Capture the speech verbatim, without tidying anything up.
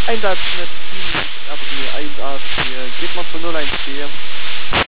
Einsatz mit Team, aber nee, eins A vier. Geht mal für null eins vier.